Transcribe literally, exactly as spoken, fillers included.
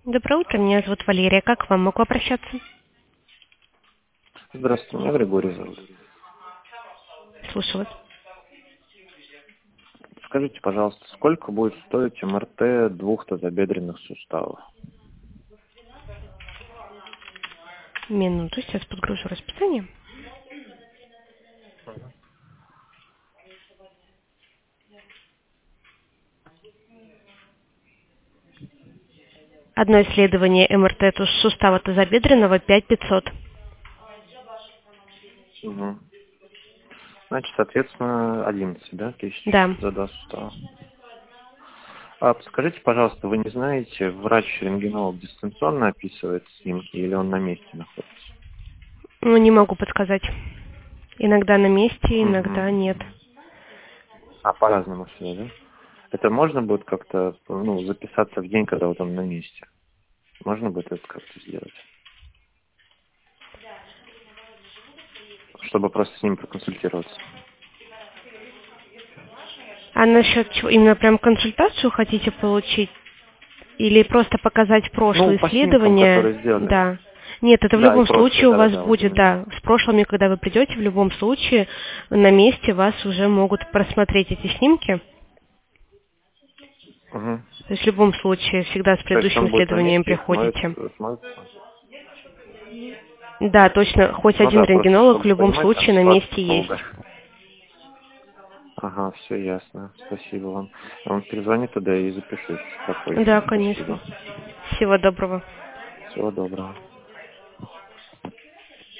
Доброе утро, меня зовут Валерия. Как к вам могу обращаться? Здравствуйте, меня Григорий зовут. Слушаю вас. Скажите, пожалуйста, сколько будет стоить эм эр тэ двух тазобедренных суставов? Минуту, сейчас подгружу расписание. Одно исследование эм эр тэ сустава тазобедренного пять тысяч пятьсот. Угу. Значит, соответственно, одиннадцать, да, тысяч Да. за два сустава. А подскажите, пожалуйста, вы не знаете, врач-рентгенолог дистанционно описывает снимки или он на месте находится? Ну, не могу подсказать. Иногда на месте, иногда Угу. нет. А, по-разному все, да? Это можно будет как-то, ну, записаться в день, когда вот он на месте? Можно будет это как-то сделать? Чтобы просто с ним проконсультироваться. А насчет чего? Именно прям консультацию хотите получить? Или просто показать Ну, прошлые по снимкам, исследования? которые сделаны. Да. Нет, это в Да, и любом случае прошлые, у вас да-да-да, вот будет, именно. да, с прошлыми, когда вы придете, в любом случае на месте вас уже могут просмотреть эти снимки. Угу. То есть в любом случае всегда с То есть предыдущим он будет на исследованием месте и смотрит, приходите. смотрит. Да, точно, хоть Ну один да, просто рентгенолог в чтобы любом понимать, там случае на ситуация месте есть. долго. Ага, все ясно. Спасибо вам. Я вам перезвоню тогда и запишусь попозже. Да, конечно. Спасибо. Всего доброго. Всего доброго.